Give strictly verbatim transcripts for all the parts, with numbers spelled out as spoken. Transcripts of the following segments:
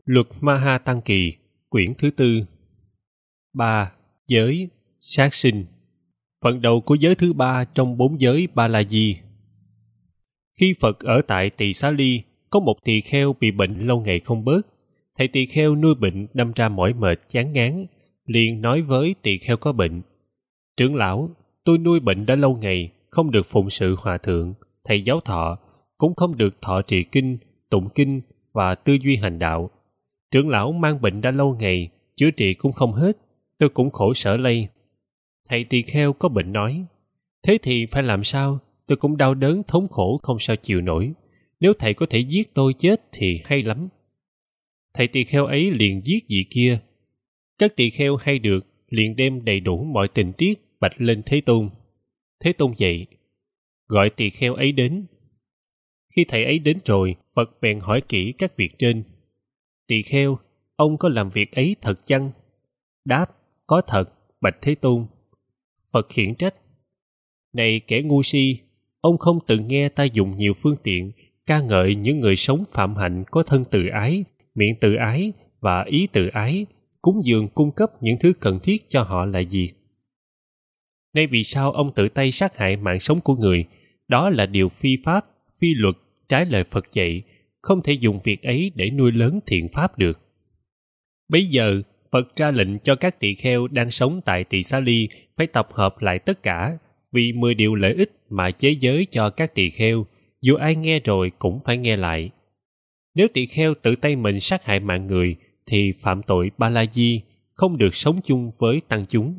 Luật Maha Tăng Kỳ, quyển thứ tư. ba. Giới, sát sinh. Phần đầu của giới thứ ba trong bốn giới Ba La Di. Khi Phật ở tại Tỳ Xá Ly, có một tỳ kheo bị bệnh lâu ngày không bớt. Thầy tỳ kheo nuôi bệnh đâm ra mỏi mệt chán ngán, liền nói với tỳ kheo có bệnh: Trưởng lão, tôi nuôi bệnh đã lâu ngày, không được phụng sự hòa thượng, thầy giáo thọ, cũng không được thọ trì kinh, tụng kinh và tư duy hành đạo. Trưởng lão mang bệnh đã lâu ngày, chữa trị cũng không hết, tôi cũng khổ sở lây. Thầy tỳ kheo có bệnh nói: Thế thì phải làm sao? Tôi cũng đau đớn thống khổ không sao chịu nổi. Nếu thầy có thể giết tôi chết thì hay lắm. Thầy tỳ kheo ấy liền giết vị kia. Các tỳ kheo hay được liền đem đầy đủ mọi tình tiết bạch lên Thế Tôn. Thế Tôn dạy, gọi tỳ kheo ấy đến. Khi thầy ấy đến rồi, Phật bèn hỏi kỹ các việc trên. Tỳ kheo, ông có làm việc ấy thật chăng? Đáp, có thật, bạch Thế Tôn. Phật khiển trách: Này kẻ ngu si, ông không từng nghe ta dùng nhiều phương tiện ca ngợi những người sống phạm hạnh có thân từ ái, miệng từ ái và ý từ ái, cúng dường cung cấp những thứ cần thiết cho họ là gì? Nay vì sao ông tự tay sát hại mạng sống của người? Đó là điều phi pháp, phi luật, trái lời Phật dạy, không thể dùng việc ấy để nuôi lớn thiện pháp được. Bấy giờ, Phật ra lệnh cho các tỳ kheo đang sống tại Tỳ Xá Ly phải tập hợp lại tất cả, vì mười điều lợi ích mà chế giới cho các tỳ kheo, dù ai nghe rồi cũng phải nghe lại. Nếu tỳ kheo tự tay mình sát hại mạng người, thì phạm tội Ba La Di, không được sống chung với tăng chúng.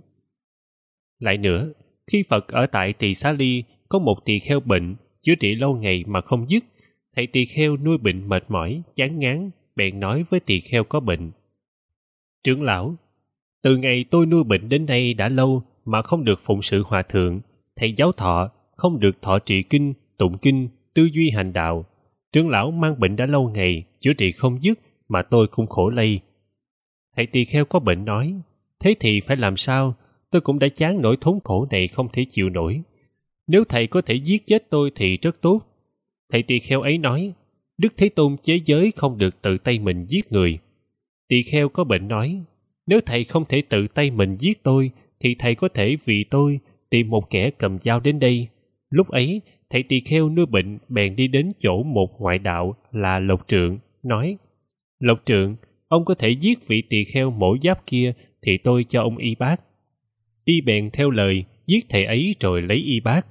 Lại nữa, khi Phật ở tại Tỳ Xá Ly, có một tỳ kheo bệnh, chữa trị lâu ngày mà không dứt. Thầy tỳ kheo nuôi bệnh mệt mỏi, chán ngán, bèn nói với tỳ kheo có bệnh: Trưởng lão, từ ngày tôi nuôi bệnh đến nay đã lâu mà không được phụng sự hòa thượng, thầy giáo thọ, không được thọ trì kinh, tụng kinh, tư duy hành đạo. Trưởng lão mang bệnh đã lâu ngày, chữa trị không dứt, mà tôi cũng khổ lây. Thầy tỳ kheo có bệnh nói: Thế thì phải làm sao? Tôi cũng đã chán nỗi thống khổ này không thể chịu nổi. Nếu thầy có thể giết chết tôi thì rất tốt. Thầy tỳ kheo ấy nói: Đức Thế Tôn chế giới không được tự tay mình giết người. Tỳ kheo có bệnh nói: Nếu thầy không thể tự tay mình giết tôi, thì thầy có thể vì tôi tìm một kẻ cầm dao đến đây. Lúc ấy, thầy tỳ kheo nuôi bệnh bèn đi đến chỗ một ngoại đạo là Lộc Trượng, nói: Lộc Trượng, ông có thể giết vị tỳ kheo mổ giáp kia, thì tôi cho ông y bát. Y bèn theo lời, giết thầy ấy rồi lấy y bát.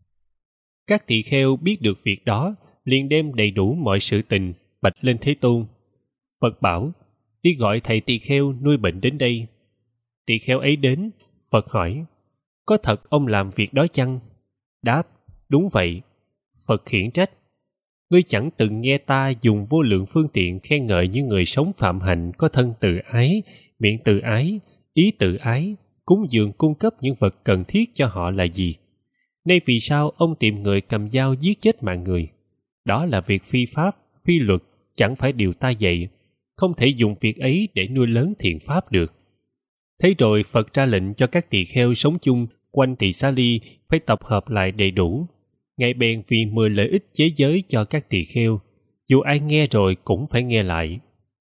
Các tỳ kheo biết được việc đó, liền đem đầy đủ mọi sự tình bạch lên Thế Tôn. Phật bảo: Đi gọi thầy tỳ kheo nuôi bệnh đến đây. Tỳ kheo ấy đến. Phật hỏi: Có thật ông làm việc đó chăng? Đáp: Đúng vậy. Phật khiển trách: Ngươi chẳng từng nghe ta dùng vô lượng phương tiện khen ngợi những người sống phạm hạnh có thân từ ái, miệng từ ái, ý từ ái, cúng dường cung cấp những vật cần thiết cho họ là gì? Nay vì sao ông tìm người cầm dao giết chết mạng người? Đó là việc phi pháp, phi luật, chẳng phải điều ta dạy, không thể dùng việc ấy để nuôi lớn thiện pháp được. Thế rồi Phật ra lệnh cho các tỳ kheo sống chung quanh Tỳ Xá Ly phải tập hợp lại đầy đủ. Ngài bèn vì mười lợi ích chế giới cho các tỳ kheo, dù ai nghe rồi cũng phải nghe lại.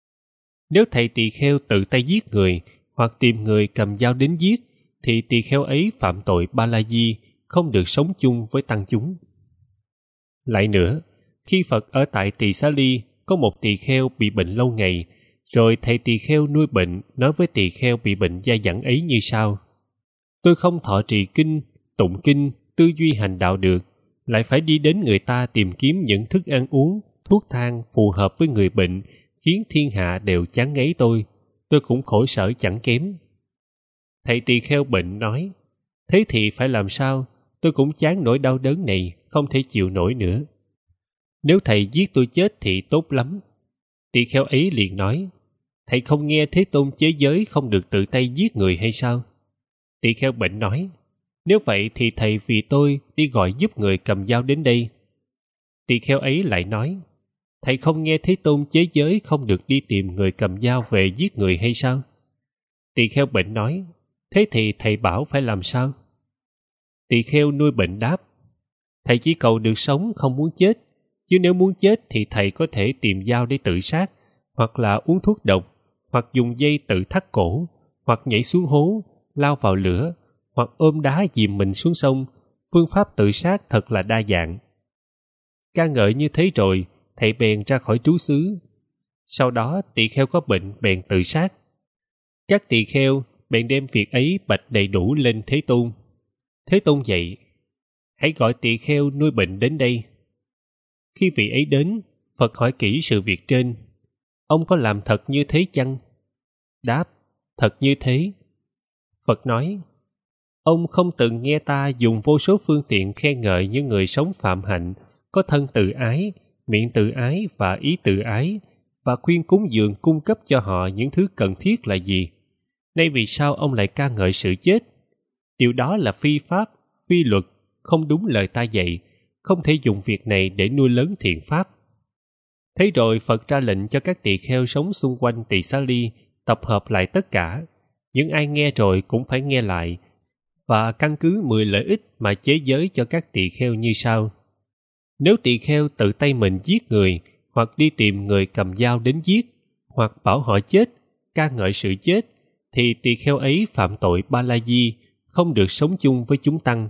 Nếu thầy tỳ kheo tự tay giết người, hoặc tìm người cầm dao đến giết, thì tỳ kheo ấy phạm tội Ba La Di, không được sống chung với tăng chúng. Lại nữa, khi Phật ở tại Tỳ Xá Ly, có một tỳ kheo bị bệnh lâu ngày, rồi thầy tỳ kheo nuôi bệnh nói với tỳ kheo bị bệnh dai dẳng ấy như sau: Tôi không thọ trì kinh, tụng kinh, tư duy hành đạo được, lại phải đi đến người ta tìm kiếm những thức ăn uống, thuốc thang phù hợp với người bệnh, khiến thiên hạ đều chán ngấy tôi. Tôi cũng khổ sở chẳng kém. Thầy tỳ kheo bệnh nói: Thế thì phải làm sao? Tôi cũng chán nỗi đau đớn này, không thể chịu nổi nữa. Nếu thầy giết tôi chết thì tốt lắm. Tỳ kheo ấy liền nói: Thầy không nghe Thế Tôn chế giới không được tự tay giết người hay sao? Tỳ kheo bệnh nói: Nếu vậy thì thầy vì tôi đi gọi giúp người cầm dao đến đây. Tỳ kheo ấy lại nói: Thầy không nghe Thế Tôn chế giới không được đi tìm người cầm dao về giết người hay sao? Tỳ kheo bệnh nói: Thế thì thầy bảo phải làm sao? Tỳ kheo nuôi bệnh đáp: Thầy chỉ cầu được sống, không muốn chết. Chứ nếu muốn chết thì thầy có thể tìm dao để tự sát, hoặc là uống thuốc độc, hoặc dùng dây tự thắt cổ, hoặc nhảy xuống hố, lao vào lửa, hoặc ôm đá dìm mình xuống sông. Phương pháp tự sát thật là đa dạng. Ca ngợi như thế rồi, thầy bèn ra khỏi trú xứ. Sau đó tỳ kheo có bệnh bèn tự sát. Các tỳ kheo bèn đem việc ấy bạch đầy đủ lên Thế Tôn. Thế Tôn dạy: hãy gọi tỳ kheo nuôi bệnh đến đây. Khi vị ấy đến, Phật hỏi kỹ sự việc trên. Ông có làm thật như thế chăng? Đáp: thật như thế. Phật nói: ông không từng nghe ta dùng vô số phương tiện khen ngợi những người sống phạm hạnh, có thân tự ái, miệng tự ái và ý tự ái, và khuyên cúng dường cung cấp cho họ những thứ cần thiết là gì? Nay vì sao ông lại ca ngợi sự chết? Điều đó là phi pháp, phi luật, không đúng lời ta dạy, không thể dùng việc này để nuôi lớn thiện pháp. Thế rồi Phật ra lệnh cho các tỳ kheo sống xung quanh Tỳ Xá Ly tập hợp lại tất cả. Những ai nghe rồi cũng phải nghe lại, và căn cứ mười lợi ích mà chế giới cho các tỳ kheo như sau. Nếu tỳ kheo tự tay mình giết người, hoặc đi tìm người cầm dao đến giết, hoặc bảo họ chết, ca ngợi sự chết, thì tỳ kheo ấy phạm tội Ba La Di, không được sống chung với chúng tăng.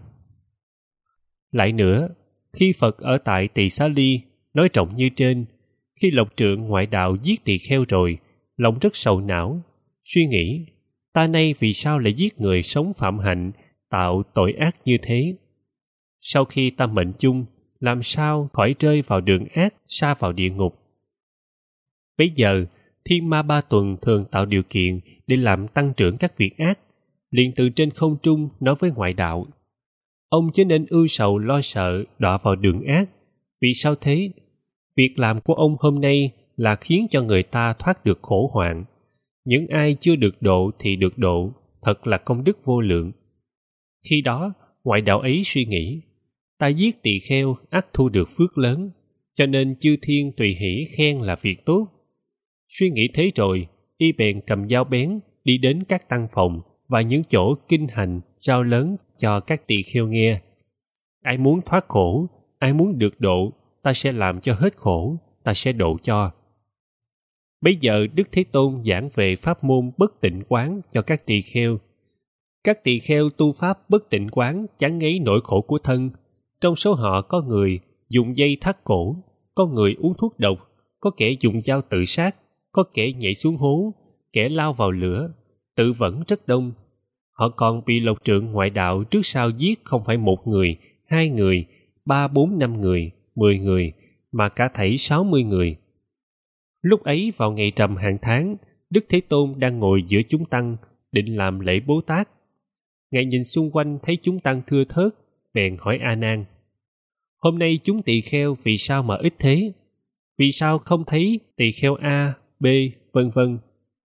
Lại nữa, khi Phật ở tại Tỳ Xá Ly, nói rộng như trên, khi Lộc Trượng ngoại đạo giết tỳ kheo rồi, lòng rất sầu não, suy nghĩ: ta nay vì sao lại giết người sống phạm hạnh, tạo tội ác như thế? Sau khi ta mệnh chung, làm sao khỏi rơi vào đường ác, sa vào địa ngục? Bấy giờ, Thiên Ma Ba Tuần thường tạo điều kiện để làm tăng trưởng các việc ác, liền từ trên không trung nói với ngoại đạo: ông chớ nên ưu sầu lo sợ đọa vào đường ác. Vì sao thế? Việc làm của ông hôm nay là khiến cho người ta thoát được khổ hoạn. Những ai chưa được độ thì được độ, thật là công đức vô lượng. Khi đó, ngoại đạo ấy suy nghĩ: ta giết tỳ kheo ắt thu được phước lớn, cho nên chư thiên tùy hỷ khen là việc tốt. Suy nghĩ thế rồi, y bèn cầm dao bén đi đến các tăng phòng và những chỗ kinh hành rao lớn cho các tỳ kheo nghe: ai muốn thoát khổ, ai muốn được độ, ta sẽ làm cho hết khổ, ta sẽ độ cho. Bấy giờ Đức Thế Tôn giảng về pháp môn bất tịnh quán cho các tỳ kheo. Các tỳ kheo tu pháp bất tịnh quán chán ngấy nỗi khổ của thân. Trong số họ có người dùng dây thắt cổ, có người uống thuốc độc, có kẻ dùng dao tự sát, có kẻ nhảy xuống hố, kẻ lao vào lửa, tự vẫn rất đông. Họ còn bị Lộc Trượng ngoại đạo trước sau giết không phải một người, hai người, ba bốn năm người, mười người, mà cả thảy sáu mươi người. Lúc ấy vào ngày rằm hàng tháng, Đức Thế Tôn đang ngồi giữa chúng tăng, định làm lễ Bố Tát. Ngài nhìn xung quanh thấy chúng tăng thưa thớt, bèn hỏi A Nan: hôm nay chúng tỳ kheo vì sao mà ít thế? Vì sao không thấy tỳ kheo A, B, vân vân?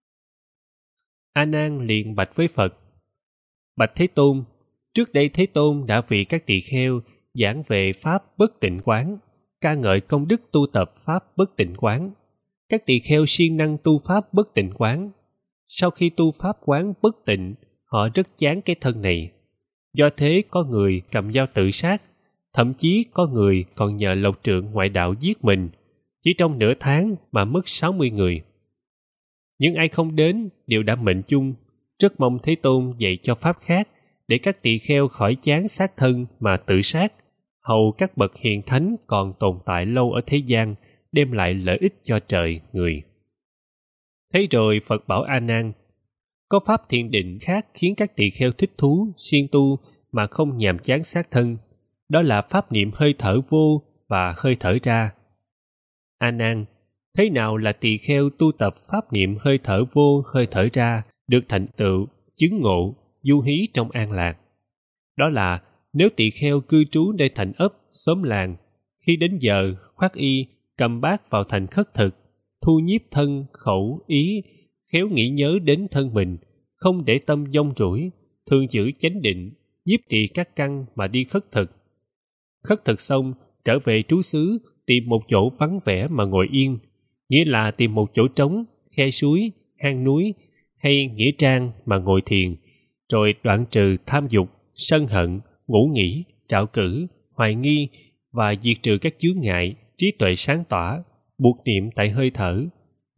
A Nan liền bạch với Phật: bạch Thế Tôn, trước đây Thế Tôn đã vì các tỳ kheo giảng về pháp bất tịnh quán, ca ngợi công đức tu tập pháp bất tịnh quán. Các tỳ kheo siêng năng tu pháp bất tịnh quán. Sau khi tu pháp quán bất tịnh, họ rất chán cái thân này. Do thế có người cầm dao tự sát, thậm chí có người còn nhờ Lộc Trượng ngoại đạo giết mình. Chỉ trong nửa tháng mà mất sáu mươi người. Những ai không đến đều đã mệnh chung. Rất mong Thế Tôn dạy cho pháp khác để các tỳ kheo khỏi chán sát thân mà tự sát, hầu các bậc hiền thánh còn tồn tại lâu ở thế gian, đem lại lợi ích cho trời người. Thế rồi Phật bảo A Nan: có pháp thiền định khác khiến các tỳ kheo thích thú, siêng tu mà không nhàm chán sát thân. Đó là pháp niệm hơi thở vô và hơi thở ra. A Nan, thế nào là tỳ kheo tu tập pháp niệm hơi thở vô, hơi thở ra, được thành tựu, chứng ngộ, du hí trong an lạc? Đó là nếu tỳ kheo cư trú nơi thành ấp, xóm làng, khi đến giờ khoác y, cầm bát vào thành khất thực, thu nhiếp thân, khẩu, ý, khéo nghĩ nhớ đến thân mình, không để tâm dông rủi, thường giữ chánh định, nhiếp trì các căn mà đi khất thực. Khất thực xong, trở về trú xứ, tìm một chỗ vắng vẻ mà ngồi yên, nghĩa là tìm một chỗ trống, khe suối, hang núi hay nghĩa trang mà ngồi thiền, rồi đoạn trừ tham dục, sân hận, ngủ nghỉ, trạo cử, hoài nghi và diệt trừ các chướng ngại, trí tuệ sáng tỏa, buộc niệm tại hơi thở,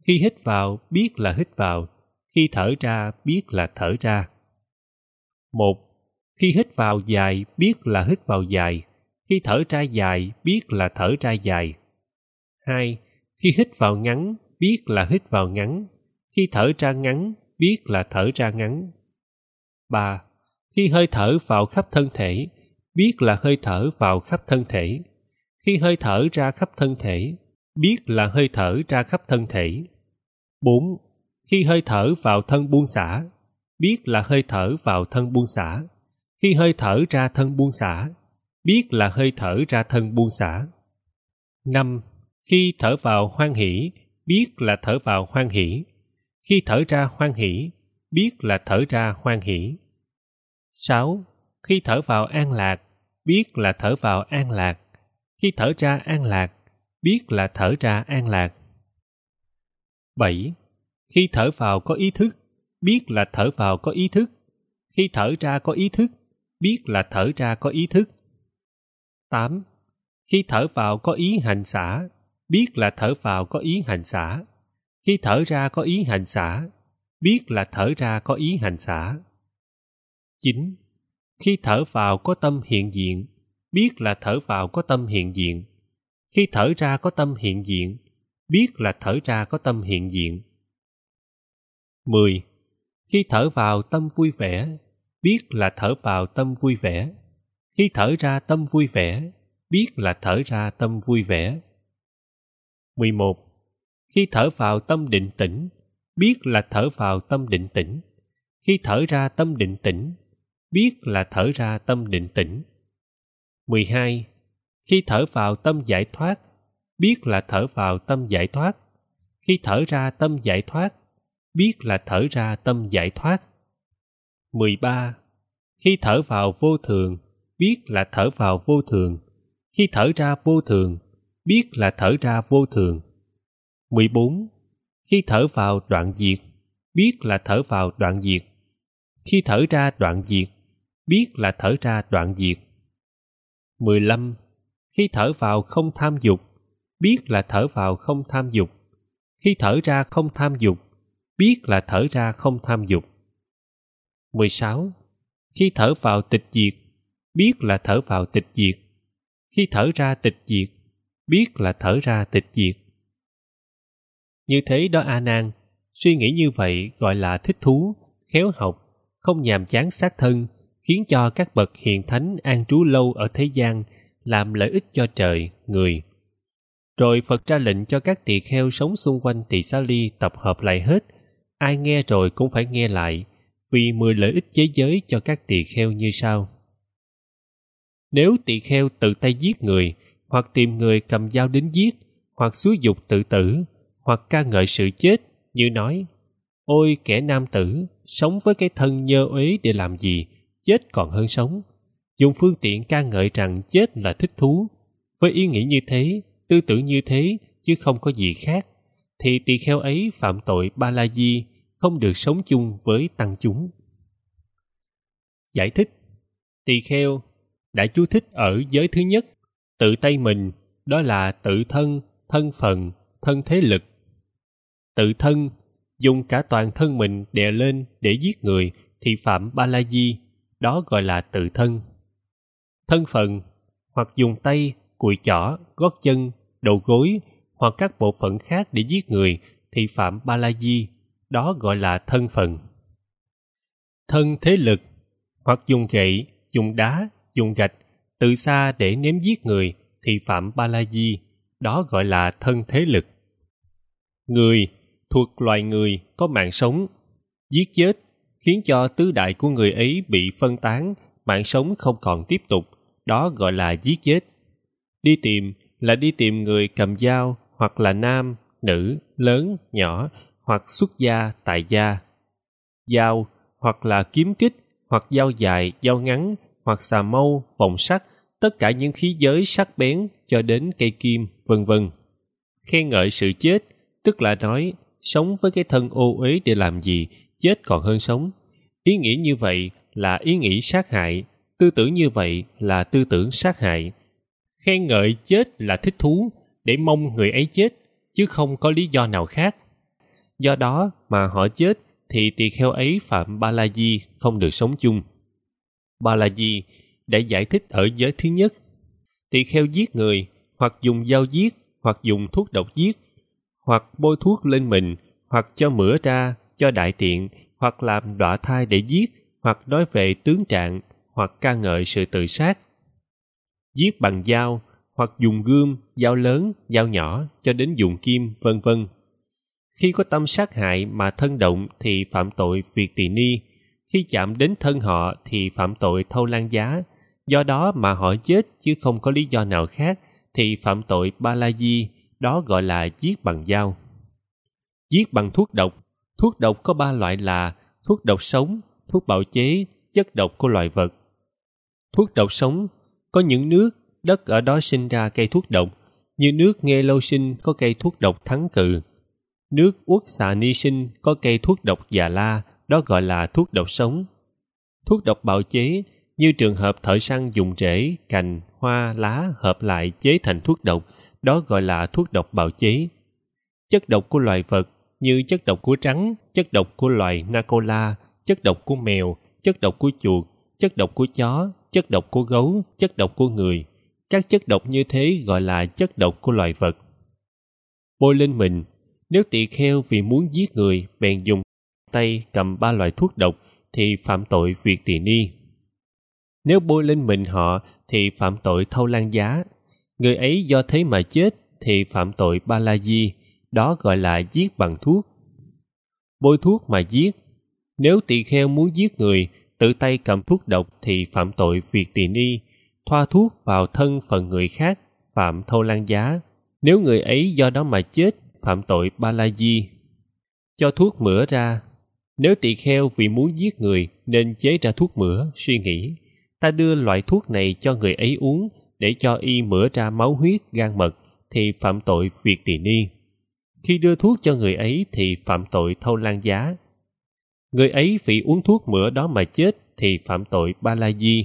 Khi hít vào, biết là hít vào. Khi thở ra, biết là thở ra. Một. Khi hít vào dài, biết là hít vào dài. Khi thở ra dài, biết là thở ra dài. Hai. Khi hít vào ngắn, biết là hít vào ngắn. Khi thở ra ngắn, biết là thở ra ngắn. Ba. Khi hơi thở vào khắp thân thể, biết là hơi thở vào khắp thân thể. Khi hơi thở ra khắp thân thể, biết là hơi thở ra khắp thân thể. Bốn. Khi hơi thở vào thân buông xả, biết là hơi thở vào thân buông xả. Khi hơi thở ra thân buông xả, biết là hơi thở ra thân buông xả. Năm. Khi thở vào hoan hỷ, biết là thở vào hoan hỷ. Khi thở ra hoan hỷ, biết là thở ra hoan hỷ. Sáu. Khi thở vào an lạc, biết là thở vào an lạc. Khi thở ra an lạc, biết là thở ra an lạc. Bảy. Khi thở vào có ý thức, biết là thở vào có ý thức. Khi thở ra có ý thức, biết là thở ra có ý thức. Tám. Khi thở vào có ý hành xả, biết là thở vào có ý hành xả. Khi thở ra có ý hành xả, biết là thở ra có ý hành xả. Chín. Khi thở vào có tâm hiện diện, biết là thở vào có tâm hiện diện. Khi thở ra có tâm hiện diện, biết là thở ra có tâm hiện diện. Mười. Khi thở vào tâm vui vẻ, biết là thở vào tâm vui vẻ. Khi thở ra tâm vui vẻ, biết là thở ra tâm vui vẻ. Mười một. Khi thở vào tâm định tĩnh, biết là thở vào tâm định tĩnh. Khi thở ra tâm định tĩnh, biết là thở ra tâm định tĩnh. Mười hai. Khi thở vào tâm giải thoát, biết là thở vào tâm giải thoát. Khi thở ra tâm giải thoát, biết là thở ra tâm giải thoát. Mười ba. Khi thở vào vô thường, biết là thở vào vô thường. Khi thở ra vô thường, biết là thở ra vô thường. Mười bốn. Khi thở vào đoạn diệt, biết là thở vào đoạn diệt. Khi thở ra đoạn diệt, biết là thở ra đoạn diệt. Mười lăm. Khi thở vào không tham dục, biết là thở vào không tham dục. Khi thở ra không tham dục, biết là thở ra không tham dục. Mười sáu. Khi thở vào tịch diệt, biết là thở vào tịch diệt. Khi thở ra tịch diệt, biết là thở ra tịch diệt. Như thế đó A Nan, suy nghĩ như vậy gọi là thích thú, khéo học, không nhàm chán sát thân, khiến cho các bậc hiền thánh an trú lâu ở thế gian, làm lợi ích cho trời, người. Rồi Phật ra lệnh cho các tỳ kheo sống xung quanh Tỳ Xá Ly tập hợp lại hết, ai nghe rồi cũng phải nghe lại, vì mười lợi ích chế giới cho các tỳ kheo như sau. Nếu tỳ kheo tự tay giết người, hoặc tìm người cầm dao đến giết, hoặc xúi dục tự tử, hoặc ca ngợi sự chết, như nói: Ôi kẻ nam tử, sống với cái thân nhơ uế để làm gì, chết còn hơn sống. Dùng phương tiện ca ngợi rằng chết là thích thú. Với ý nghĩ như thế, tư tưởng như thế, chứ không có gì khác, thì tỳ kheo ấy phạm tội Ba La Di, không được sống chung với tăng chúng. Giải thích: tỳ kheo đã chú thích ở giới thứ nhất, tự tay mình, đó là tự thân, thân phận, thân thế lực. Tự thân, dùng cả toàn thân mình đè lên để giết người thì phạm Ba La Di, đó gọi là tự thân. Thân phận, hoặc dùng tay, cùi chỏ, gót chân, đầu gối hoặc các bộ phận khác để giết người thì phạm Ba La Di, đó gọi là thân phận. Thân thế lực, hoặc dùng gậy, dùng đá, dùng gạch, từ xa để ném giết người thì phạm Ba La Di, đó gọi là thân thế lực. Người thuộc loài người có mạng sống, giết chết khiến cho tứ đại của người ấy bị phân tán, mạng sống không còn tiếp tục, đó gọi là giết chết. Đi tìm là đi tìm người cầm dao, hoặc là nam, nữ, lớn, nhỏ, hoặc xuất gia, tại gia. Dao, hoặc là kiếm kích, hoặc dao dài, dao ngắn, hoặc xà mâu, vòng sắt, tất cả những khí giới sắc bén cho đến cây kim, vân vân. Khen ngợi sự chết, tức là nói sống với cái thân ô uế để làm gì, chết còn hơn sống. Ý nghĩ như vậy là ý nghĩ sát hại, tư tưởng như vậy là tư tưởng sát hại. Khen ngợi chết là thích thú, để mong người ấy chết, chứ không có lý do nào khác. Do đó mà họ chết thì tỳ kheo ấy phạm ba la di, không được sống chung. Ba la di đã giải thích ở giới thứ nhất. Tỳ kheo giết người, hoặc dùng dao giết, hoặc dùng thuốc độc giết, hoặc bôi thuốc lên mình, hoặc cho mửa ra, cho đại tiện, hoặc làm đọa thai để giết, hoặc nói về tướng trạng, hoặc ca ngợi sự tự sát. Giết bằng dao, hoặc dùng gươm, dao lớn, dao nhỏ, cho đến dùng kim, vân vân. Khi có tâm sát hại mà thân động thì phạm tội việc tỳ ni. Khi chạm đến thân họ thì phạm tội thâu lan giá. Do đó mà họ chết chứ không có lý do nào khác thì phạm tội ba la di, đó gọi là giết bằng dao. Giết bằng thuốc độc. Thuốc độc có ba loại là thuốc độc sống, thuốc bào chế, chất độc của loài vật. Thuốc độc sống có những nước, đất ở đó sinh ra cây thuốc độc, như nước Nghê Lâu Sinh có cây thuốc độc Thắng Cừ. Nước Uất Xà Ni Sinh có cây thuốc độc Già La, đó gọi là thuốc độc sống. Thuốc độc bào chế, như trường hợp thợ săn dùng rễ, cành, hoa, lá hợp lại chế thành thuốc độc, đó gọi là thuốc độc bào chế. Chất độc của loài vật, như chất độc của trắng, chất độc của loài Nacola, chất độc của mèo, chất độc của chuột, chất độc của chó, chất độc của gấu, chất độc của người. Các chất độc như thế gọi là chất độc của loài vật. Bôi lên mình. Nếu tỳ kheo vì muốn giết người bèn dùng tay cầm ba loại thuốc độc thì phạm tội việc tỳ ni. Nếu bôi lên mình họ thì phạm tội thâu lan giá. Người ấy do thế mà chết thì phạm tội ba la di, đó gọi là giết bằng thuốc. Bôi thuốc mà giết. Nếu tỳ kheo muốn giết người, tự tay cầm thuốc độc thì phạm tội việc tỳ ni. Thoa thuốc vào thân phận người khác, phạm thâu lan giá. Nếu người ấy do đó mà chết, phạm tội ba la di. Cho thuốc mửa ra. Nếu tỳ kheo vì muốn giết người nên chế ra thuốc mửa, suy nghĩ, ta đưa loại thuốc này cho người ấy uống để cho y mửa ra máu huyết, gan mật, thì phạm tội việc tỳ ni. Khi đưa thuốc cho người ấy thì phạm tội thâu lan giá. Người ấy vì uống thuốc mửa đó mà chết thì phạm tội ba la di.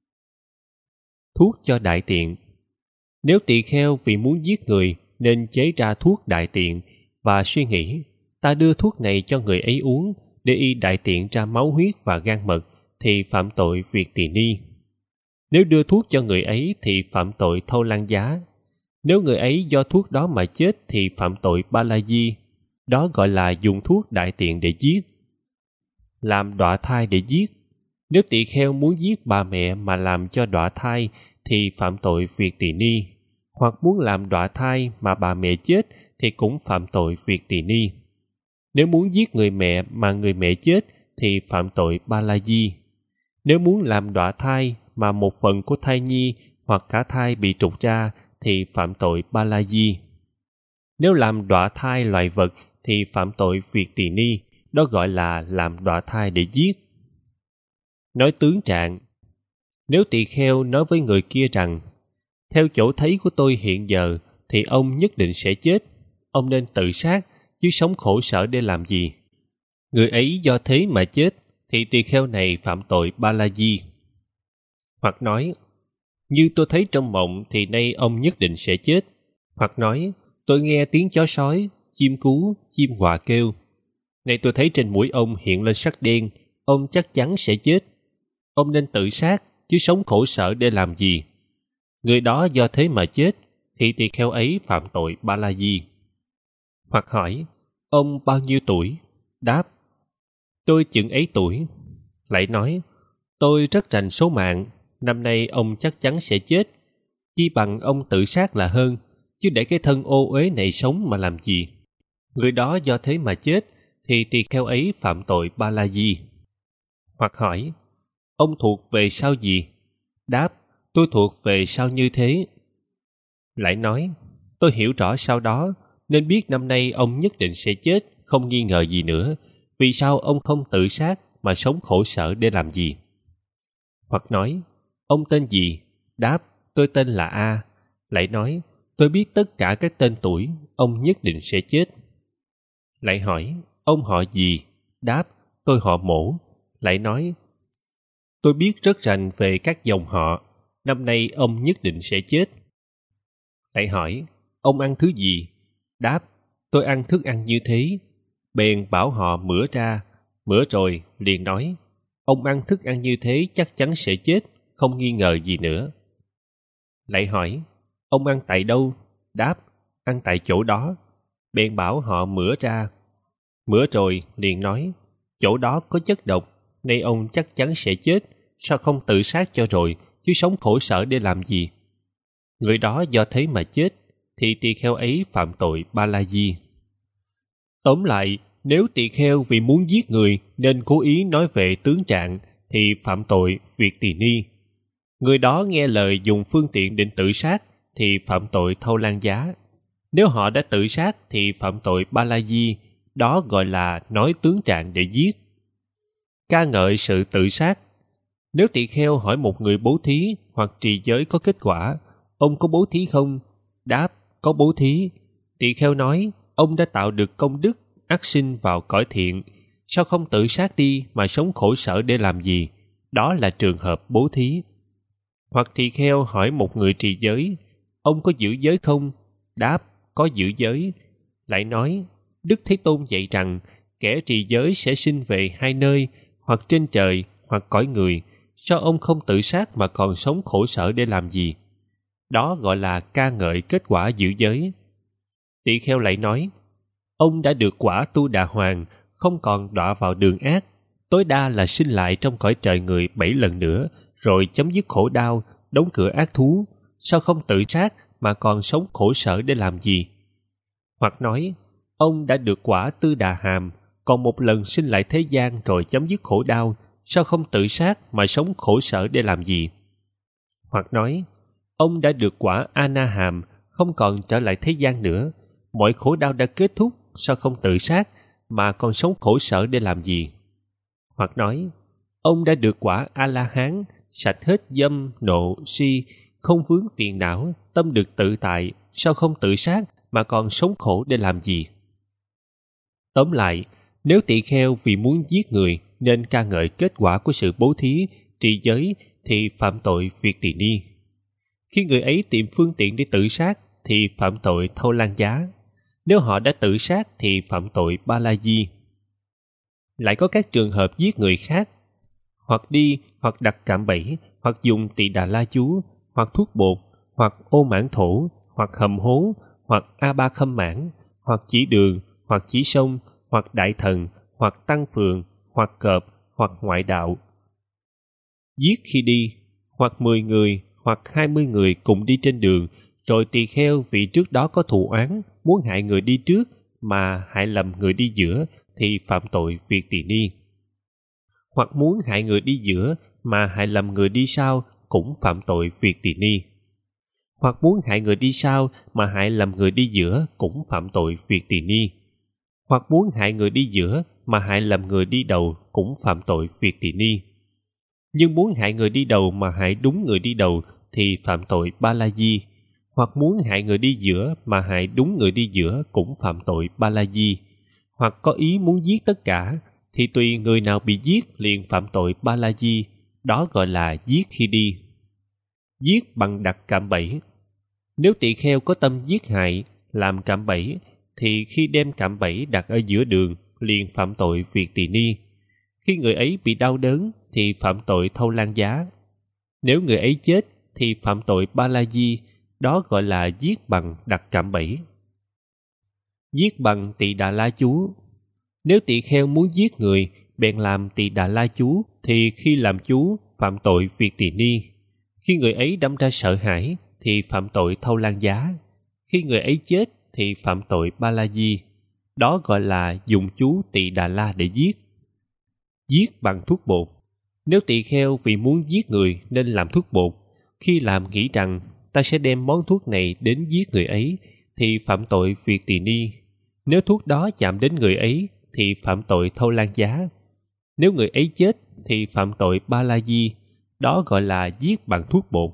Thuốc cho đại tiện. Nếu tỳ kheo vì muốn giết người nên chế ra thuốc đại tiện và suy nghĩ, ta đưa thuốc này cho người ấy uống để y đại tiện ra máu huyết và gan mật, thì phạm tội việc tỳ ni. Nếu đưa thuốc cho người ấy thì phạm tội thâu lan giá. Nếu người ấy do thuốc đó mà chết thì phạm tội ba la di, đó gọi là dùng thuốc đại tiện để giết. Làm đọa thai để giết. Nếu tỳ kheo muốn giết bà mẹ mà làm cho đọa thai thì phạm tội việc tỳ ni, hoặc muốn làm đọa thai mà bà mẹ chết thì cũng phạm tội việc tỳ ni. Nếu muốn giết người mẹ mà người mẹ chết thì phạm tội ba la di. Nếu muốn làm đọa thai mà một phần của thai nhi hoặc cả thai bị trục ra thì phạm tội ba la di. Nếu làm đọa thai loài vật thì phạm tội việc tỳ ni, đó gọi là làm đọa thai để giết. Nói tướng trạng. Nếu tỳ kheo nói với người kia rằng, theo chỗ thấy của tôi hiện giờ thì ông nhất định sẽ chết, ông nên tự sát, chứ sống khổ sở để làm gì. Người ấy do thế mà chết thì tỳ kheo này phạm tội ba la di. Hoặc nói, như tôi thấy trong mộng thì nay ông nhất định sẽ chết. Hoặc nói, tôi nghe tiếng chó sói, chim cú, chim quạ kêu. Nay tôi thấy trên mũi ông hiện lên sắc đen, ông chắc chắn sẽ chết. Ông nên tự sát, chứ sống khổ sở để làm gì. Người đó do thế mà chết thì tỳ kheo ấy phạm tội ba la di. Hoặc hỏi, ông bao nhiêu tuổi? Đáp, tôi chừng ấy tuổi. Lại nói, tôi rất rành số mạng, năm nay ông chắc chắn sẽ chết. Chi bằng ông tự sát là hơn, chứ để cái thân ô uế này sống mà làm gì. Người đó do thế mà chết thì tỳ kheo ấy phạm tội ba la di. Hoặc hỏi, ông thuộc về sao gì? Đáp, tôi thuộc về sao như thế. Lại nói, tôi hiểu rõ sao đó, nên biết năm nay ông nhất định sẽ chết, không nghi ngờ gì nữa. Vì sao ông không tự sát mà sống khổ sở để làm gì? Hoặc nói, ông tên gì? Đáp, tôi tên là A. Lại nói, tôi biết tất cả các tên tuổi, ông nhất định sẽ chết. Lại hỏi, ông họ gì? Đáp, tôi họ Mỗ. Lại nói, tôi biết rất rành về các dòng họ, năm nay ông nhất định sẽ chết. Lại hỏi, ông ăn thứ gì? Đáp, tôi ăn thức ăn như thế. bèn bảo họ mửa ra. Mửa rồi liền nói, ông ăn thức ăn như thế chắc chắn sẽ chết, không nghi ngờ gì nữa. Lại hỏi, ông ăn tại đâu? Đáp, ăn tại chỗ đó. Bèn bảo họ mửa ra. Mửa rồi liền nói, chỗ đó có chất độc, nay ông chắc chắn sẽ chết, sao không tự sát cho rồi, chứ sống khổ sở để làm gì? Người đó do thế mà chết, thì tỳ kheo ấy phạm tội ba la di. Tóm lại, nếu tỳ kheo vì muốn giết người nên cố ý nói về tướng trạng, thì phạm tội việt tỳ ni. Người đó nghe lời dùng phương tiện định tự sát, thì phạm tội thâu lan giá. Nếu họ đã tự sát thì phạm tội ba la di, đó gọi là nói tướng trạng để giết. Ca ngợi sự tự sát. Nếu tỳ kheo hỏi một người bố thí hoặc trì giới có kết quả, ông có bố thí không? Đáp, có bố thí. Tỳ kheo nói, ông đã tạo được công đức, ắt sinh vào cõi thiện, sao không tự sát đi mà sống khổ sở để làm gì? Đó là trường hợp bố thí. Hoặc tỳ kheo hỏi một người trì giới, ông có giữ giới không? Đáp, có giữ giới. Lại nói, Đức Thế Tôn dạy rằng, kẻ trì giới sẽ sinh về hai nơi, hoặc trên trời, hoặc cõi người. Sao ông không tự sát mà còn sống khổ sở để làm gì? Đó gọi là ca ngợi kết quả giữ giới. Tỳ kheo lại nói, ông đã được quả tu đà hoàng, không còn đọa vào đường ác, tối đa là sinh lại trong cõi trời người bảy lần nữa, rồi chấm dứt khổ đau, đóng cửa ác thú. Sao không tự sát mà còn sống khổ sở để làm gì? Hoặc nói, ông đã được quả tư đà hàm, còn một lần sinh lại thế gian rồi chấm dứt khổ đau, sao không tự sát mà sống khổ sở để làm gì? Hoặc nói, ông đã được quả a na hàm, không còn trở lại thế gian nữa, mọi khổ đau đã kết thúc, sao không tự sát mà còn sống khổ sở để làm gì? Hoặc nói, ông đã được quả a la hán, sạch hết dâm nộ si, không vướng phiền não, tâm được tự tại, sao không tự sát mà còn sống khổ để làm gì? Tóm lại, nếu tỳ kheo vì muốn giết người nên ca ngợi kết quả của sự bố thí, trì giới, thì phạm tội việt tỳ ni. Khi người ấy tìm phương tiện để tự sát thì phạm tội thâu lan giá. Nếu họ đã tự sát thì phạm tội ba la di. Lại có các trường hợp giết người khác, hoặc đi, hoặc đặt cạm bẫy, hoặc dùng tỳ đà la chú, hoặc thuốc bột, hoặc ô mãn thổ, hoặc hầm hố, hoặc a ba khâm mãn, hoặc chỉ đường, hoặc chỉ sông, hoặc đại thần, hoặc tăng phường, hoặc cọp, hoặc ngoại đạo. Giết khi đi, hoặc mười người, hoặc hai mươi người cùng đi trên đường, rồi tỳ kheo vì trước đó có thù oán, muốn hại người đi trước mà hại lầm người đi giữa, thì phạm tội việt tỳ ni. Hoặc muốn hại người đi giữa mà hại lầm người đi sau, cũng phạm tội việt tỳ ni. Hoặc muốn hại người đi sau mà hại lầm người đi giữa, cũng phạm tội việt tỳ ni. Hoặc muốn hại người đi giữa mà hại lầm người đi đầu, cũng phạm tội việt tỳ ni. Nhưng muốn hại người đi đầu mà hại đúng người đi đầu thì phạm tội ba la di. Hoặc muốn hại người đi giữa mà hại đúng người đi giữa, cũng phạm tội ba la di. Hoặc có ý muốn giết tất cả, thì tùy người nào bị giết liền phạm tội ba la di, đó gọi là giết khi đi. Giết bằng đặt cạm bẫy. Nếu tỳ kheo có tâm giết hại, làm cạm bẫy, thì khi đem cạm bẫy đặt ở giữa đường liền phạm tội việt tỳ ni. Khi người ấy bị đau đớn thì phạm tội thâu lan giá. Nếu người ấy chết thì phạm tội ba la di, đó gọi là giết bằng đặt cạm bẫy. Giết bằng tỳ đà la chú. Nếu tỳ kheo muốn giết người bèn làm tỳ đà la chú, thì khi làm chú phạm tội việt tỳ ni. Khi người ấy đâm ra sợ hãi thì phạm tội thâu lan giá. Khi người ấy chết thì phạm tội ba la di, đó gọi là dùng chú tỳ đà la để giết. Giết bằng thuốc bột. Nếu tỳ kheo vì muốn giết người nên làm thuốc bột, khi làm nghĩ rằng ta sẽ đem món thuốc này đến giết người ấy, thì phạm tội việt tỳ ni. Nếu thuốc đó chạm đến người ấy thì phạm tội thâu lan giá. Nếu người ấy chết thì phạm tội ba la di, đó gọi là giết bằng thuốc bột.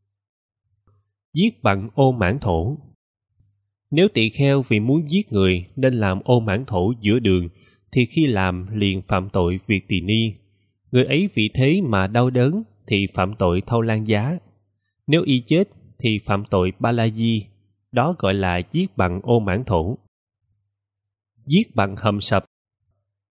Giết bằng ô mãn thổ. Nếu tỳ kheo vì muốn giết người nên làm ô mãn thổ giữa đường, thì khi làm liền phạm tội việt tỳ ni. Người ấy vì thế mà đau đớn thì phạm tội thâu lan giá. Nếu y chết thì phạm tội ba la di, đó gọi là giết bằng ô mãn thổ. Giết bằng hầm sập.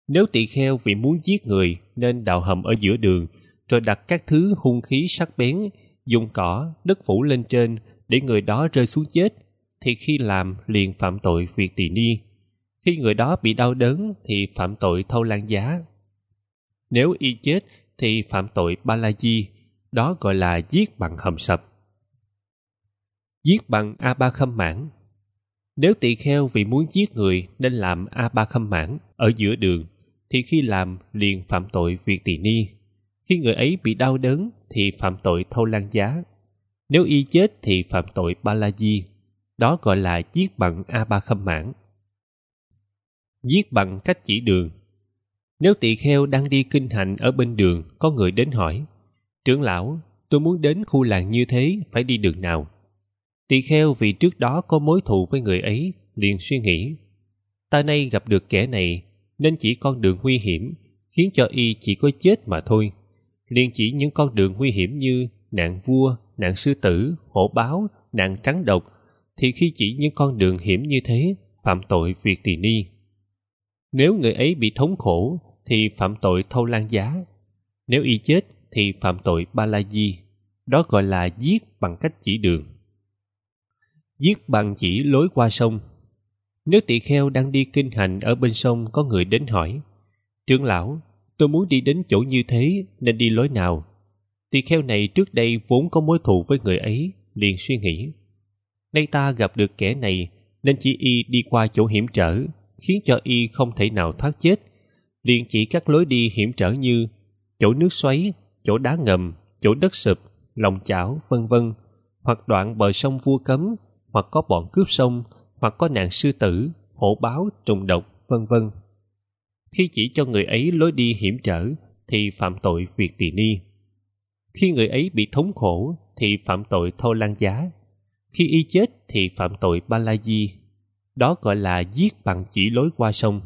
Nếu tỳ kheo vì muốn giết người nên đào hầm ở giữa đường, rồi đặt các thứ hung khí sắc bén, dùng cỏ, đất phủ lên trên để người đó rơi xuống chết, thì khi làm liền phạm tội việc tỳ ni. Khi người đó bị đau đớn thì phạm tội thâu lan giá. Nếu y chết thì phạm tội ba la di, đó gọi là giết bằng hầm sập. Giết bằng a ba khâm mãn. Nếu tỳ kheo vì muốn giết người nên làm a ba khâm mãn ở giữa đường, thì khi làm liền phạm tội việc tỳ ni. Khi người ấy bị đau đớn thì phạm tội thâu lan giá. Nếu y chết thì phạm tội ba la di, đó gọi là giết bằng a ba khâm mãn. Giết bằng cách chỉ đường. Nếu tỳ kheo đang đi kinh hành ở bên đường, có người đến hỏi: trưởng lão, tôi muốn đến khu làng như thế, phải đi đường nào? Tỳ kheo vì trước đó có mối thù với người ấy, liền suy nghĩ: ta nay gặp được kẻ này, nên chỉ con đường nguy hiểm, khiến cho y chỉ có chết mà thôi. Liền chỉ những con đường nguy hiểm như nạn vua, nạn sư tử, hổ báo, nạn trắng độc, thì khi chỉ những con đường hiểm như thế, phạm tội việc tỳ ni. Nếu người ấy bị thống khổ thì phạm tội thâu lan giá. Nếu y chết thì phạm tội ba la di, đó gọi là giết bằng cách chỉ đường. Giết bằng chỉ lối qua sông. Nếu tỳ kheo đang đi kinh hành ở bên sông, có người đến hỏi: trưởng lão, tôi muốn đi đến chỗ như thế, nên đi lối nào? Tỳ kheo này trước đây vốn có mối thù với người ấy, liền suy nghĩ: nay ta gặp được kẻ này, nên chỉ y đi qua chỗ hiểm trở, khiến cho y không thể nào thoát chết. Liền chỉ các lối đi hiểm trở như chỗ nước xoáy, chỗ đá ngầm, chỗ đất sụp, lòng chảo, vân vân, hoặc đoạn bờ sông vua cấm, hoặc có bọn cướp sông, hoặc có nạn sư tử, hổ báo, trùng độc, vân vân. Khi chỉ cho người ấy lối đi hiểm trở thì phạm tội việc tỳ ni. Khi người ấy bị thống khổ thì phạm tội thâu lan giá. Khi y chết thì phạm tội ba la di, đó gọi là giết bằng chỉ lối qua sông.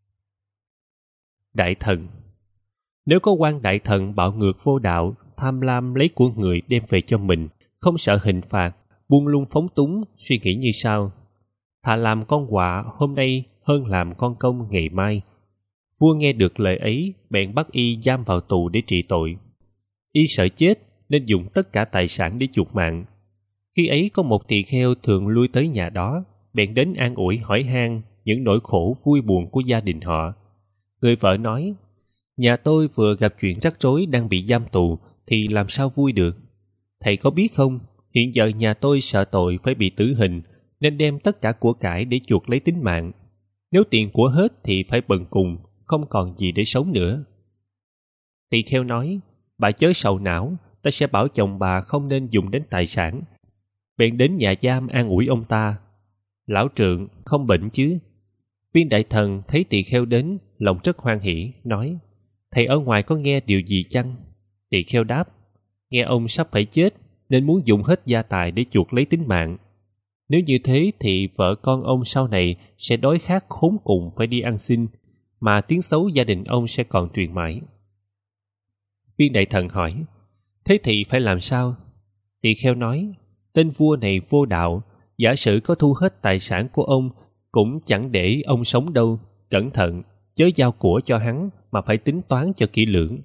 Đại thần. Nếu có quan đại thần bạo ngược vô đạo, tham lam lấy của người đem về cho mình, không sợ hình phạt, buông lung phóng túng, suy nghĩ như sau: thà làm con quạ hôm nay hơn làm con công ngày mai. Vua nghe được lời ấy, bèn bắt y giam vào tù để trị tội. Y sợ chết nên dùng tất cả tài sản để chuộc mạng. Khi ấy có một tỳ kheo thường lui tới nhà đó, bèn đến an ủi hỏi han những nỗi khổ vui buồn của gia đình họ. Người vợ nói: nhà tôi vừa gặp chuyện rắc rối đang bị giam tù, thì làm sao vui được? Thầy có biết không, hiện giờ nhà tôi sợ tội phải bị tử hình, nên đem tất cả của cải để chuộc lấy tính mạng. Nếu tiền của hết thì phải bần cùng, không còn gì để sống nữa. Tỳ kheo nói: bà chớ sầu não, ta sẽ bảo chồng bà không nên dùng đến tài sản. Bèn đến nhà giam an ủi ông ta: lão trượng, không bệnh chứ? Viên đại thần thấy tỳ kheo đến, lòng rất hoan hỉ, nói: thầy ở ngoài có nghe điều gì chăng? Tỳ kheo đáp: nghe ông sắp phải chết, nên muốn dùng hết gia tài để chuộc lấy tính mạng. Nếu như thế thì vợ con ông sau này sẽ đói khát khốn cùng phải đi ăn xin, mà tiếng xấu gia đình ông sẽ còn truyền mãi. Viên đại thần hỏi: thế thì phải làm sao? Tỳ kheo nói: tên vua này vô đạo, giả sử có thu hết tài sản của ông, cũng chẳng để ông sống đâu. Cẩn thận, chớ giao của cho hắn, mà phải tính toán cho kỹ lưỡng.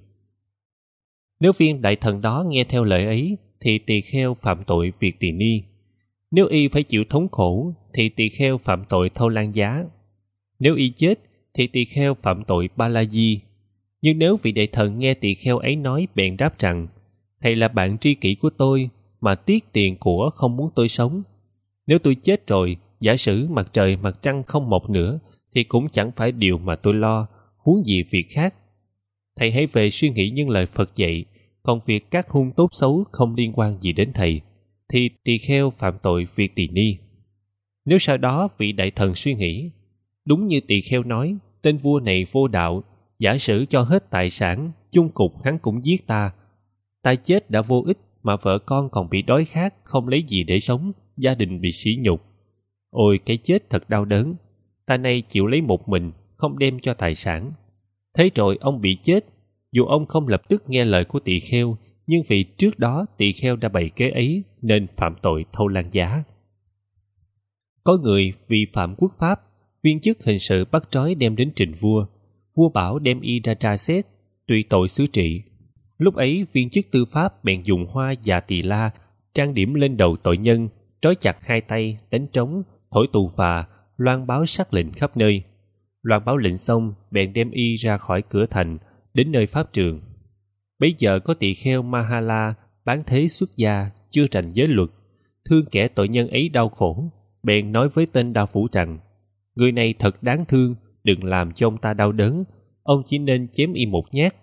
Nếu viên đại thần đó nghe theo lời ấy, thì tỳ kheo phạm tội việc tỳ ni. Nếu y phải chịu thống khổ, thì tỳ kheo phạm tội thâu lan giá. Nếu y chết, thì tỳ kheo phạm tội ba la di. Nhưng nếu vị đại thần nghe tỳ kheo ấy nói, bèn đáp rằng: thầy là bạn tri kỷ của tôi, mà tiếc tiền của không muốn tôi sống. Nếu tôi chết rồi, giả sử mặt trời mặt trăng không mọc nữa, thì cũng chẳng phải điều mà tôi lo, huống gì việc khác. Thầy hãy về suy nghĩ những lời Phật dạy, còn việc các hung tốt xấu không liên quan gì đến thầy, thì tỳ kheo phạm tội việc tỳ ni. Nếu sau đó vị đại thần suy nghĩ: đúng như tỳ kheo nói, tên vua này vô đạo, giả sử cho hết tài sản, chung cục hắn cũng giết ta. Ta chết đã vô ích, mà vợ con còn bị đói khát, không lấy gì để sống, gia đình bị sỉ nhục. Ôi, cái chết thật đau đớn. Ta nay chịu lấy một mình, không đem cho tài sản. Thế rồi ông bị chết, dù ông không lập tức nghe lời của tỳ kheo, nhưng vì trước đó tỳ kheo đã bày kế ấy, nên phạm tội thâu lan giá. Có người vì phạm quốc pháp, viên chức hình sự bắt trói đem đến trình vua. vua bảo đem y ra tra xét, tùy tội xử trị. Lúc ấy viên chức tư pháp bèn dùng hoa và tỳ la trang điểm lên đầu tội nhân, trói chặt hai tay, đánh trống, thổi tù phà, loan báo sắc lệnh khắp nơi. Loan báo lệnh xong, bèn đem y ra khỏi cửa thành, đến nơi pháp trường. Bấy giờ có tỳ kheo Mahala bán thế xuất gia, chưa rành giới luật, thương kẻ tội nhân ấy đau khổ, bèn nói với tên đao phủ rằng: người này thật đáng thương, đừng làm cho ông ta đau đớn, ông chỉ nên chém y một nhát.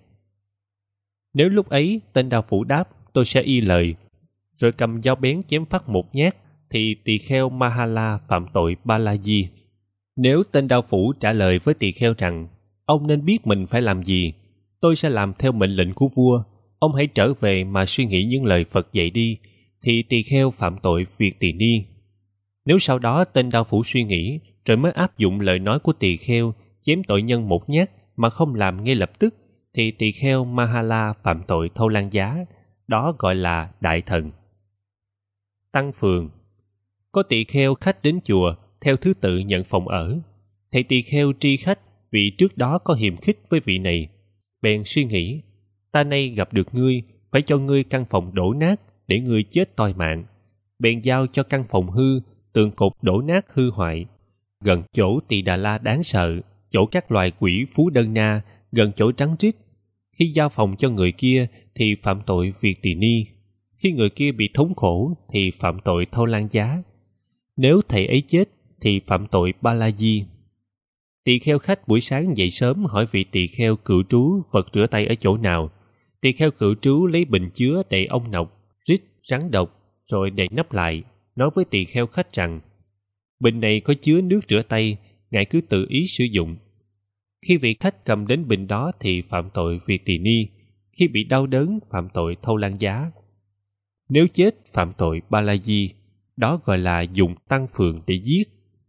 Nếu lúc ấy tên đao phủ đáp: tôi sẽ y lời, rồi cầm dao bén chém phát một nhát, thì tỳ kheo Mahala phạm tội ba la di. Nếu tên đao phủ trả lời với tỳ kheo rằng: ông nên biết mình phải làm gì, tôi sẽ làm theo mệnh lệnh của vua, ông hãy trở về mà suy nghĩ những lời Phật dạy đi, thì tỳ kheo phạm tội việc tỳ ni. Nếu sau đó tên đao phủ suy nghĩ, rồi mới áp dụng lời nói của tỳ kheo chém tội nhân một nhát mà không làm ngay lập tức, thì tỳ kheo Mahala phạm tội thâu lan giá, đó gọi là đại thần. Tăng phường. Có tỳ kheo khách đến chùa theo thứ tự nhận phòng ở. Thầy tỳ kheo tri khách vì trước đó có hiềm khích với vị này, bèn suy nghĩ: ta nay gặp được ngươi, phải cho ngươi căn phòng đổ nát để ngươi chết toi mạng. Bèn giao cho căn phòng hư, tường cột đổ nát hư hoại, gần chỗ Tỳ Đà La đáng sợ, chỗ các loài quỷ phú đơn na, gần chỗ trắng trít. Khi giao phòng cho người kia thì phạm tội việc tỳ ni. Khi người kia bị thống khổ thì phạm tội thâu lan giá. Nếu thầy ấy chết thì phạm tội ba la di. Tỳ kheo khách buổi sáng dậy sớm hỏi vị tỳ kheo cựu trú vật rửa tay ở chỗ nào. Tỳ kheo cựu trú lấy bình chứa đầy ong nọc, rít, rắn độc, rồi đậy nắp lại, nói với tỳ kheo khách rằng: bình này có chứa nước rửa tay, ngài cứ tự ý sử dụng. Khi vị khách cầm đến bình đó thì phạm tội việc tỳ ni. Khi bị đau đớn phạm tội thâu lan giá. Nếu chết phạm tội ba la di, đó gọi là dùng tăng phường để giết.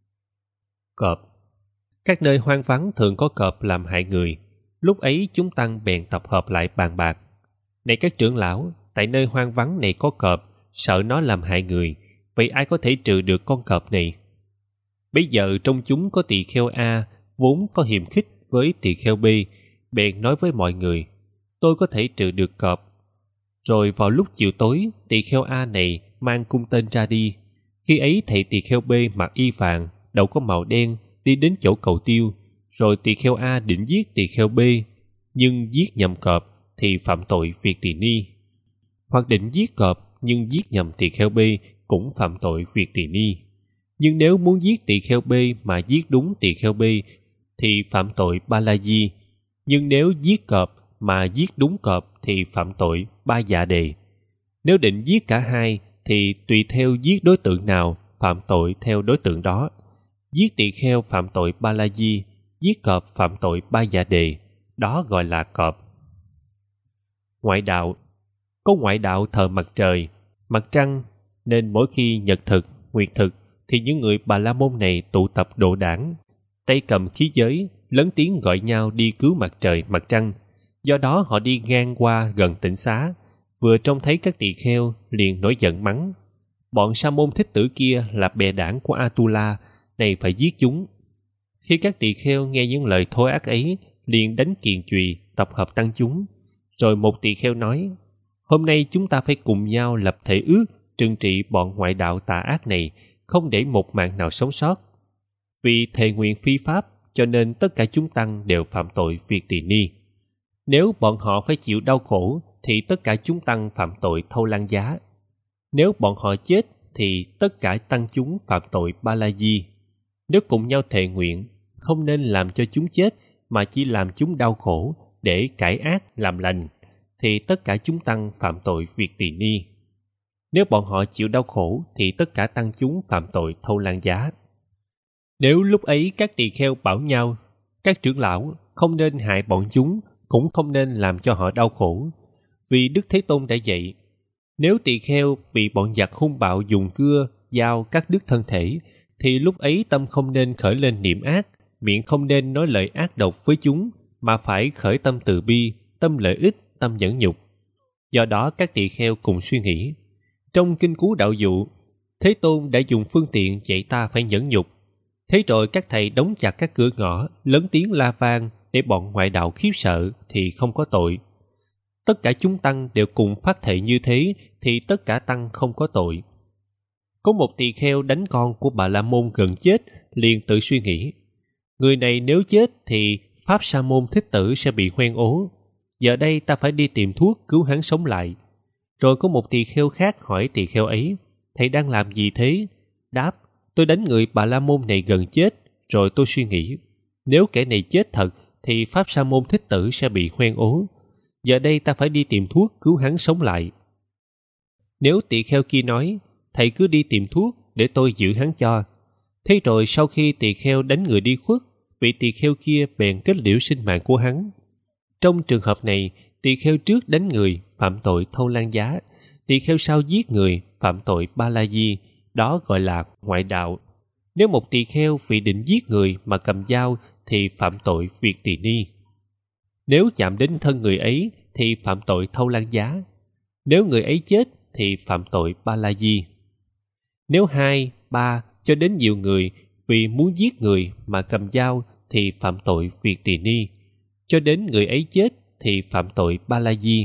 Cọp. Các nơi hoang vắng thường có cọp làm hại người. Lúc ấy chúng tăng bèn tập hợp lại bàn bạc: này các trưởng lão, tại nơi hoang vắng này có cọp, sợ nó làm hại người, vậy ai có thể trừ được con cọp này? Bây giờ trong chúng có tỳ kheo A vốn có hiềm khích với tỳ kheo B, bèn nói với mọi người: tôi có thể trừ được cọp. Rồi vào lúc chiều tối, tỳ kheo A này mang cung tên ra đi. Khi ấy thầy tỳ kheo B mặc y vàng, đầu có màu đen, đi đến chỗ cầu tiêu. Rồi tỳ kheo A định giết tỳ kheo B, nhưng giết nhầm cọp thì phạm tội việc tỳ ni. Hoặc định giết cọp nhưng giết nhầm tỳ kheo B cũng phạm tội việc tỳ ni. Nhưng nếu muốn giết tỳ kheo B mà giết đúng tỳ kheo B thì phạm tội ba la di. Nhưng nếu giết cọp mà giết đúng cọp thì phạm tội ba dạ đề. Nếu định giết cả hai thì tùy theo giết đối tượng nào phạm tội theo đối tượng đó. Giết tỳ kheo phạm tội ba la di, giết cọp phạm tội ba dạ đề, đó gọi là cọp. Ngoại đạo. Có ngoại đạo thờ mặt trời, mặt trăng, nên mỗi khi nhật thực, nguyệt thực thì những người Bà La Môn này tụ tập độ đảng, tay cầm khí giới, lớn tiếng gọi nhau đi cứu mặt trời, mặt trăng. Do đó họ đi ngang qua gần tịnh xá, vừa trông thấy các tỳ kheo liền nổi giận mắng: bọn sa môn thích tử kia là bè đảng của Atula, này phải giết chúng. Khi các tỳ kheo nghe những lời thô ác ấy, liền đánh kiền chùy tập hợp tăng chúng. Rồi một tỳ kheo nói: hôm nay chúng ta phải cùng nhau lập thể ước trừng trị bọn ngoại đạo tà ác này, không để một mạng nào sống sót. Vì thề nguyện phi pháp, cho nên tất cả chúng tăng đều phạm tội việc tỳ ni. Nếu bọn họ phải chịu đau khổ, thì tất cả chúng tăng phạm tội thâu lan giá. Nếu bọn họ chết, thì tất cả tăng chúng phạm tội ba la di. Nếu cùng nhau thề nguyện, không nên làm cho chúng chết, mà chỉ làm chúng đau khổ để cải ác làm lành, thì tất cả chúng tăng phạm tội việc tỳ ni. Nếu bọn họ chịu đau khổ, thì tất cả tăng chúng phạm tội thâu lan giá. Nếu lúc ấy các tỳ kheo bảo nhau: các trưởng lão không nên hại bọn chúng, cũng không nên làm cho họ đau khổ. Vì Đức Thế Tôn đã dạy: nếu tỳ kheo bị bọn giặc hung bạo dùng cưa, dao cắt đứt thân thể, thì lúc ấy tâm không nên khởi lên niệm ác, miệng không nên nói lời ác độc với chúng, mà phải khởi tâm từ bi, tâm lợi ích, tâm nhẫn nhục. Do đó các tỳ kheo cùng suy nghĩ: trong kinh Cú Đạo Dụ, Thế Tôn đã dùng phương tiện dạy ta phải nhẫn nhục. Thế rồi các thầy đóng chặt các cửa ngõ, lớn tiếng la vang, để bọn ngoại đạo khiếp sợ thì không có tội. Tất cả chúng tăng đều cùng phát thệ như thế thì tất cả tăng không có tội. Có một tỳ kheo đánh con của Bà La Môn gần chết, liền tự suy nghĩ, người này nếu chết thì Pháp Sa Môn Thích Tử sẽ bị hoen ố. Giờ đây ta phải đi tìm thuốc cứu hắn sống lại. Rồi có một tỳ kheo khác hỏi tỳ kheo ấy, thầy đang làm gì thế? Đáp, tôi đánh người Bà La Môn này gần chết. Rồi tôi suy nghĩ, nếu kẻ này chết thật thì Pháp Sa Môn Thích Tử sẽ bị hoen ố. Giờ đây ta phải đi tìm thuốc cứu hắn sống lại. Nếu tỳ kheo kia nói, thầy cứ đi tìm thuốc để tôi giữ hắn cho. Thế rồi sau khi tỳ kheo đánh người đi khuất, vị tỳ kheo kia bèn kết liễu sinh mạng của hắn. Trong trường hợp này, tỳ kheo trước đánh người phạm tội thâu lan giá, tỳ kheo sau giết người phạm tội ba la di, đó gọi là ngoại đạo. Nếu một tỳ kheo vì định giết người mà cầm dao thì phạm tội việt tỳ ni. Nếu chạm đến thân người ấy thì phạm tội thâu lan giá. Nếu người ấy chết thì phạm tội ba la di. Nếu hai, ba cho đến nhiều người vì muốn giết người mà cầm dao thì phạm tội việt tỳ ni. Cho đến người ấy chết thì phạm tội ba la di.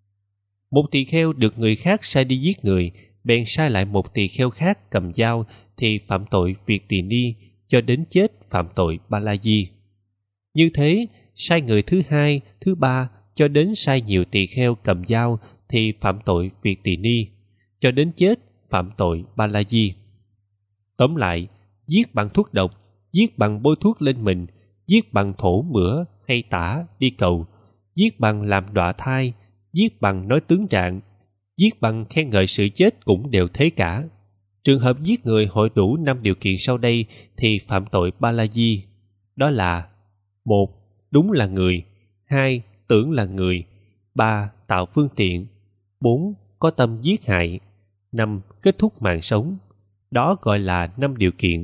Một tỳ kheo được người khác sai đi giết người, bèn sai lại một tỳ kheo khác cầm dao thì phạm tội việt tỳ ni, cho đến chết phạm tội ba la di. Như thế, sai người thứ hai, thứ ba cho đến sai nhiều tỳ kheo cầm dao thì phạm tội việt tỳ ni, cho đến chết phạm tội ba la di. Tóm lại, giết bằng thuốc độc, giết bằng bôi thuốc lên mình, giết bằng thổ mửa hay tả đi cầu, giết bằng làm đọa thai, giết bằng nói tướng trạng, giết bằng khen ngợi sự chết cũng đều thế cả. Trường hợp giết người hội đủ năm điều kiện sau đây thì phạm tội ba la di. Đó là: một. Đúng là người. Hai. Tưởng là người. Ba. Tạo phương tiện. Bốn. Có tâm giết hại. Năm. Kết thúc mạng sống. Đó gọi là năm điều kiện.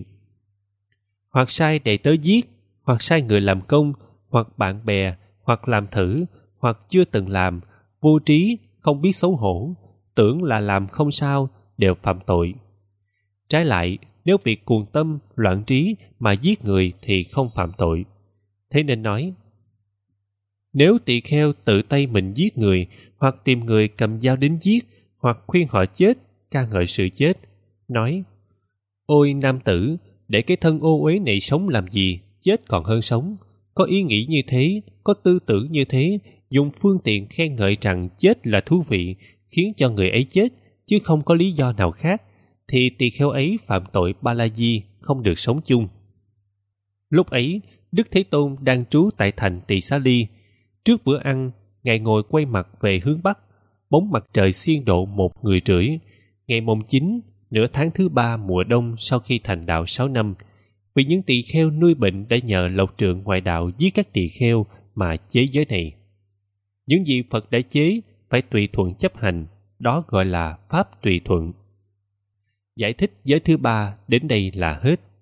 Hoặc sai đầy tớ giết, hoặc sai người làm công, hoặc bạn bè, hoặc làm thử, hoặc chưa từng làm, vô trí, không biết xấu hổ, tưởng là làm không sao, đều phạm tội. Trái lại, nếu việc cuồng tâm, loạn trí mà giết người thì không phạm tội. Thế nên nói, nếu tỳ kheo tự tay mình giết người, hoặc tìm người cầm dao đến giết, hoặc khuyên họ chết, ca ngợi sự chết, nói: Ôi nam tử, để cái thân ô uế này sống làm gì, chết còn hơn sống. Có ý nghĩ như thế, có tư tưởng như thế, dùng phương tiện khen ngợi rằng chết là thú vị, khiến cho người ấy chết, chứ không có lý do nào khác, thì tỳ kheo ấy phạm tội ba la di, không được sống chung. Lúc ấy, Đức Thế Tôn đang trú tại thành Tỳ Xá Ly. Trước bữa ăn, Ngài ngồi quay mặt về hướng Bắc, bóng mặt trời xiên độ một người rưỡi. Ngày mồng chín, nửa tháng thứ ba mùa đông sau khi thành đạo sáu năm, vì những tỳ kheo nuôi bệnh đã nhờ lộc trượng ngoại đạo giết các tỳ kheo mà chế giới này. Những gì Phật đã chế phải tùy thuận chấp hành, đó gọi là pháp tùy thuận. Giải thích giới thứ ba đến đây là hết.